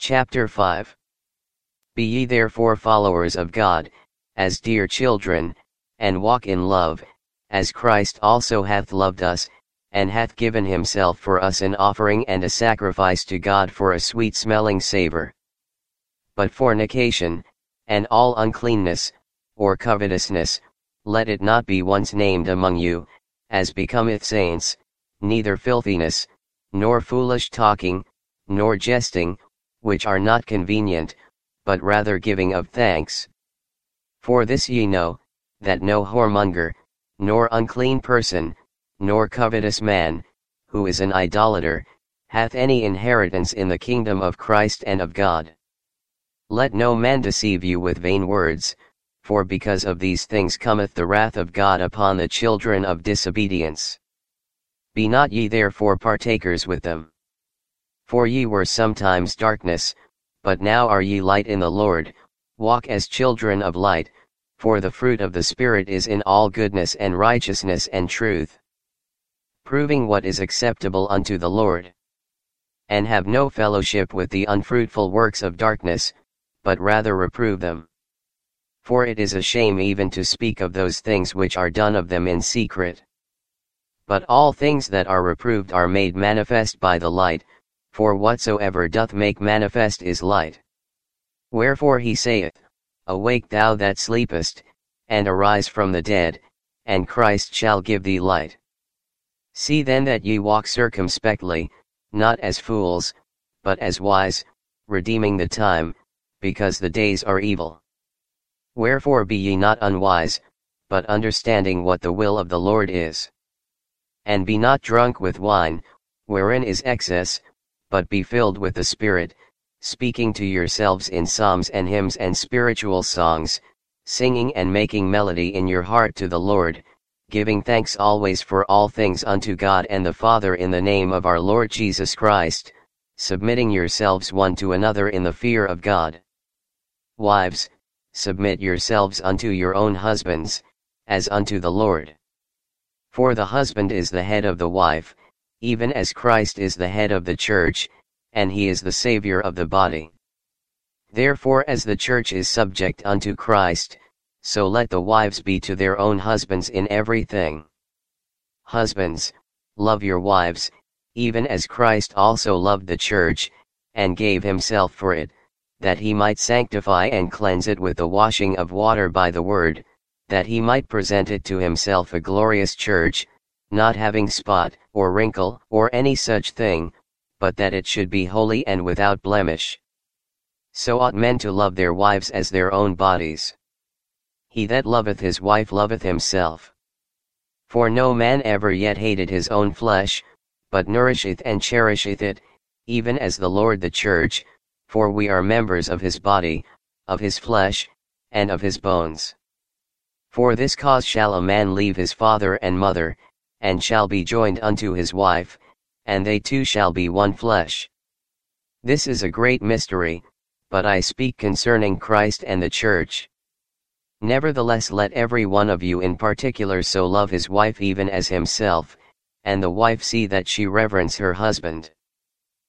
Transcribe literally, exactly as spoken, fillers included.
Chapter five. Be ye therefore followers of God, as dear children, and walk in love, as Christ also hath loved us, and hath given himself for us an offering and a sacrifice to God for a sweet-smelling savour. But fornication, and all uncleanness, or covetousness, let it not be once named among you, as becometh saints, neither filthiness, nor foolish talking, nor jesting, which are not convenient, but rather giving of thanks. For this ye know, that no whoremonger, nor unclean person, nor covetous man, who is an idolater, hath any inheritance in the kingdom of Christ and of God. Let no man deceive you with vain words, for because of these things cometh the wrath of God upon the children of disobedience. Be not ye therefore partakers with them. For ye were sometimes darkness, but now are ye light in the Lord. Walk as children of light, for the fruit of the Spirit is in all goodness and righteousness and truth, proving what is acceptable unto the Lord. And have no fellowship with the unfruitful works of darkness, but rather reprove them. For it is a shame even to speak of those things which are done of them in secret. But all things that are reproved are made manifest by the light, for whatsoever doth make manifest is light. Wherefore he saith, Awake thou that sleepest, and arise from the dead, and Christ shall give thee light. See then that ye walk circumspectly, not as fools, but as wise, redeeming the time, because the days are evil. Wherefore be ye not unwise, but understanding what the will of the Lord is. And be not drunk with wine, wherein is excess, but be filled with the Spirit, speaking to yourselves in psalms and hymns and spiritual songs, singing and making melody in your heart to the Lord, giving thanks always for all things unto God and the Father in the name of our Lord Jesus Christ, submitting yourselves one to another in the fear of God. Wives, submit yourselves unto your own husbands, as unto the Lord. For the husband is the head of the wife, even as Christ is the head of the church, and he is the Saviour of the body. Therefore as the church is subject unto Christ, so let the wives be to their own husbands in everything. Husbands, love your wives, even as Christ also loved the church, and gave himself for it, that he might sanctify and cleanse it with the washing of water by the word, that he might present it to himself a glorious church, not having spot, or wrinkle, or any such thing, but that it should be holy and without blemish. So ought men to love their wives as their own bodies. He that loveth his wife loveth himself. For no man ever yet hated his own flesh, but nourisheth and cherisheth it, even as the Lord the church, for we are members of his body, of his flesh, and of his bones. For this cause shall a man leave his father and mother, and shall be joined unto his wife, and they two shall be one flesh. This is a great mystery, but I speak concerning Christ and the church. Nevertheless let every one of you in particular so love his wife even as himself, and the wife see that she reverence her husband.